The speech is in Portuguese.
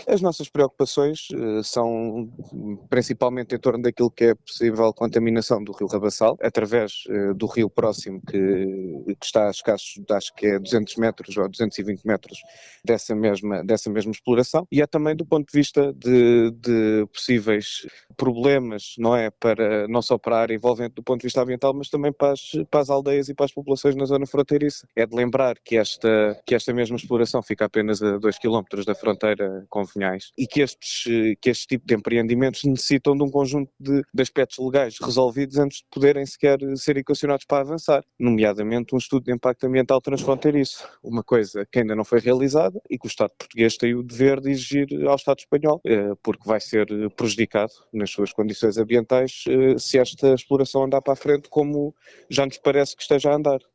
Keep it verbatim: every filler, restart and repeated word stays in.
As nossas preocupações uh, são principalmente em torno daquilo que é possível contaminação do rio Rabassal, através uh, do rio próximo que, que está a escassos, acho que é duzentos metros ou duzentos e vinte metros dessa mesma, dessa mesma exploração, e é também do ponto de vista de, de possíveis problemas, não é, para, não só para a área envolvente do ponto de vista ambiental, mas também para as, para as aldeias e para as populações na zona fronteiriça. É de lembrar que esta, que esta mesma exploração fica apenas a dois quilómetros da fronteira com Vinhais e que estes, que este tipo de empreendimentos necessitam de um conjunto de, de aspectos legais resolvidos antes de poderem sequer ser equacionados para avançar, nomeadamente um estudo de impacto ambiental transfronteiriço, uma coisa que ainda não foi realizada e que o Estado português tem o dever de exigir ao Estado espanhol, porque vai ser prejudicado nas suas condições ambientais se esta exploração andar para a frente como já nos parece que esteja a andar.